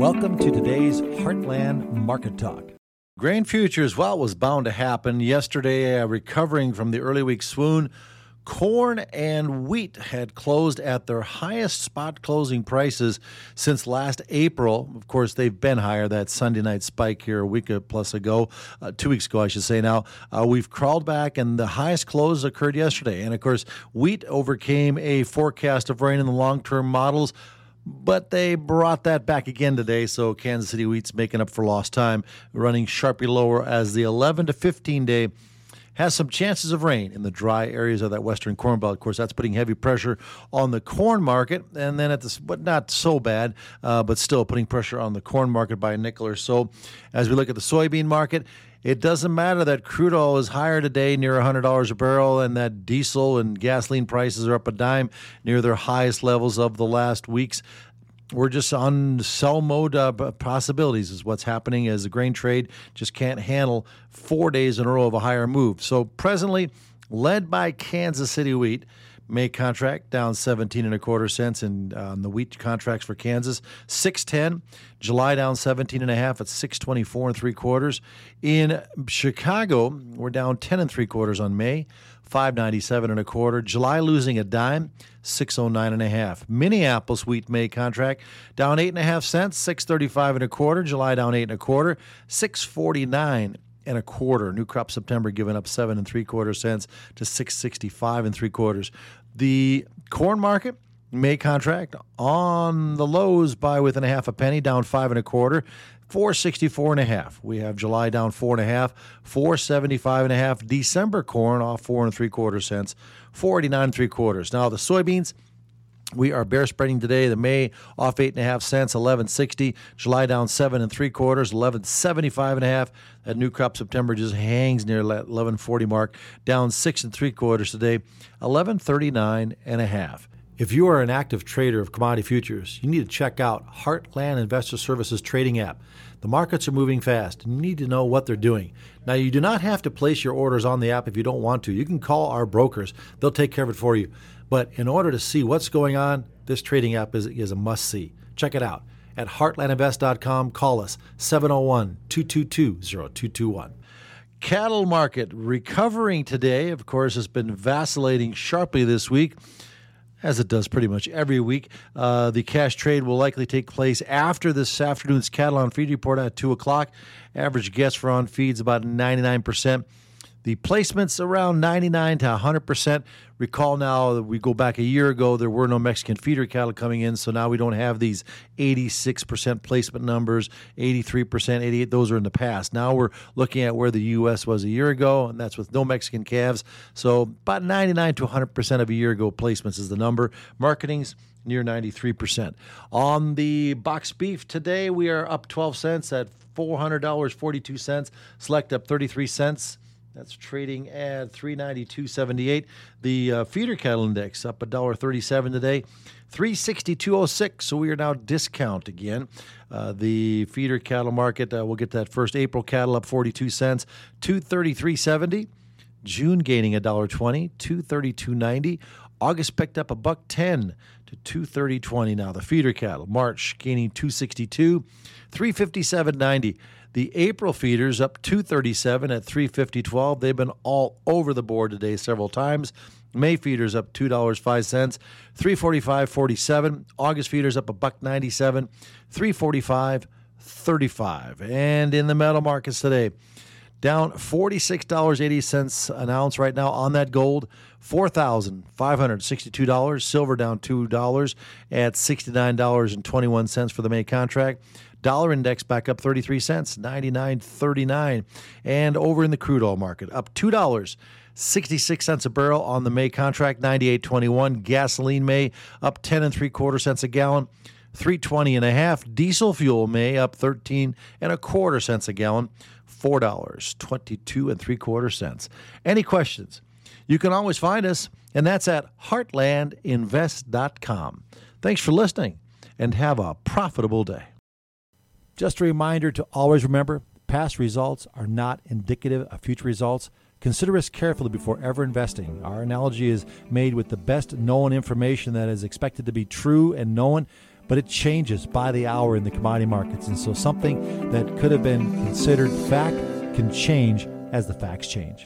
Welcome to today's Heartland Market Talk. Grain futures, well, it was bound to happen. Yesterday, recovering from the early week swoon, corn and wheat had closed at their highest spot closing prices since last April. Of course, they've been higher. That Sunday night spike here a week plus ago, 2 weeks ago, I should say now. We've crawled back, and the highest close occurred yesterday. And, of course, wheat overcame a forecast of rain in the long-term models, but they brought that back again today, so Kansas City wheat's making up for lost time, running sharply lower as the 11 to 15-day has some chances of rain in the dry areas of that western corn belt. Of course, that's putting heavy pressure on the corn market, and then but not so bad, but still putting pressure on the corn market by a nickel or so. As we look at the soybean market, it doesn't matter that crude oil is higher today, near $100 a barrel, and that diesel and gasoline prices are up a dime, near their highest levels of the last weeks. We're just on sell mode possibilities is what's happening, as the grain trade just can't handle 4 days in a row of a higher move. So presently, led by Kansas City wheat, May contract down 17 and a quarter cents, and the wheat contracts for Kansas 6.10. July down 17 and a half at 6.24 and three quarters. In Chicago, we're down 10 and three quarters on May, 5.97 and a quarter. July losing a dime, 6.09 and a half. Minneapolis wheat May contract down 8.5 cents, 6.35 and a quarter. July down 8 and a quarter, 6.49 and a quarter. New crop September giving up 7 and three quarter cents to 6.65 and three quarters. The corn market May contract on the lows by within a half a penny, down 5 and a quarter, 4.64 and a half. We have July down 4 and a half, 4.75 and a half. December corn off 4 and three quarter cents, 4.89 and three quarters. Now the soybeans, we are bear spreading today. The May off 8.5 cents, 11.60. July down 7 and three quarters, 11.75 and a half. That new crop September just hangs near that 11.40 mark, down 6 and three quarters today, 11.39 and a half. If you are an active trader of commodity futures, you need to check out Heartland Investor Services trading app. The markets are moving fast, and you need to know what they're doing. Now, you do not have to place your orders on the app if you don't want to. You can call our brokers. They'll take care of it for you. But in order to see what's going on, this trading app is a must-see. Check it out at heartlandinvest.com. Call us 701-222-0221. Cattle market recovering today, of course, has been vacillating sharply this week, as it does pretty much every week. The cash trade will likely take place after this afternoon's cattle on feed report at 2 o'clock. Average guess for on feeds about 99%. The placements around 99 to 100%. Recall now that we go back a year ago, there were no Mexican feeder cattle coming in, so now we don't have these 86% placement numbers, 83%, 88%. Those are in the past. Now we're looking at where the U.S. was a year ago, and that's with no Mexican calves. So about 99 to 100% of a year ago placements is the number. Marketing's near 93%. On the box beef today, we are up 12 cents at $400.42. Select up 33 cents. That's trading at $392.78. The feeder cattle index up $1.37 today, $362.06. So we are now discount again. The feeder cattle market, we'll get that first April cattle up 42 cents, $233.70. June gaining $1.20, $232.90. August picked up $1.10 to $230.20. Now the feeder cattle, March gaining $262, $357.90. The April feeders up $237 at $350.12. They've been all over the board today several times. May feeders up $2.05, $345.47. August feeders up $1.97, $345.35. And in the metal markets today, down $46.80 an ounce right now on that gold, $4,562. Silver down $2 at $69.21 for the May contract. Dollar index back up 33 cents, 99.39. And over in the crude oil market, up $2, 66 cents a barrel on the May contract, 98.21. Gasoline May up 10 and three quarter cents a gallon, 3.20 and a half. Diesel fuel May up 13 and a quarter cents a gallon, $4.22 and three quarter cents. Any questions? You can always find us, and that's at heartlandinvest.com. Thanks for listening, and have a profitable day. Just a reminder to always remember, past results are not indicative of future results. Consider us carefully before ever investing. Our analogy is made with the best known information that is expected to be true and known, but it changes by the hour in the commodity markets. And so something that could have been considered fact can change as the facts change.